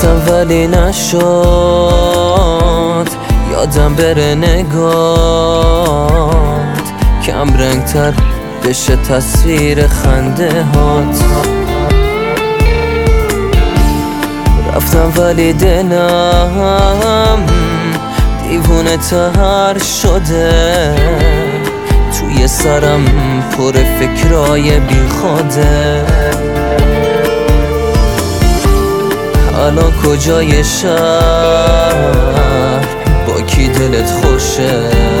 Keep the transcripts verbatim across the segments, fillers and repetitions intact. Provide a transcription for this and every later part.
رفتم ولی نشد یادم بره نگات، کم رنگ تر بشه تصویر خنده هات. رفتم ولی دلم دیوونه تر شده، توی سرم پر فکرای بی خوده. الان کجای شهر با کی دلت خوشه،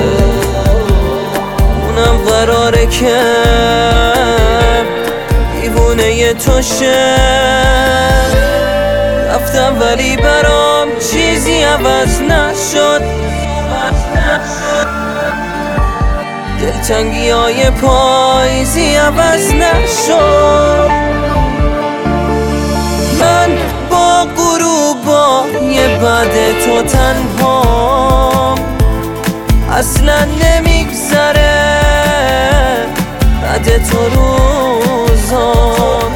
اونم قراره که دیوونه تو شه. رفتم ولی برام چیزی عوض نشد، دلتنگی های پاییزی عوض نشد. من با غروبای بعد تو تنها، اصلا نمیگذره بعد تو روزام.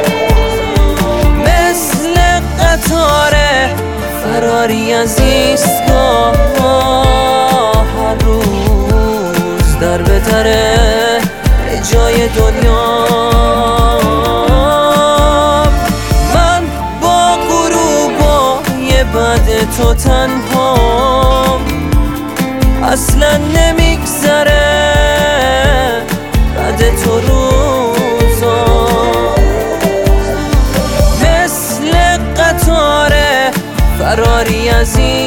مثل قطار فراری از ایستگاه، هر روز در بهتره جای دنیا. من با غروبای بعد تو تنها، اصلا نمیگذره بعد تو روزام. مثل قطار فراری از این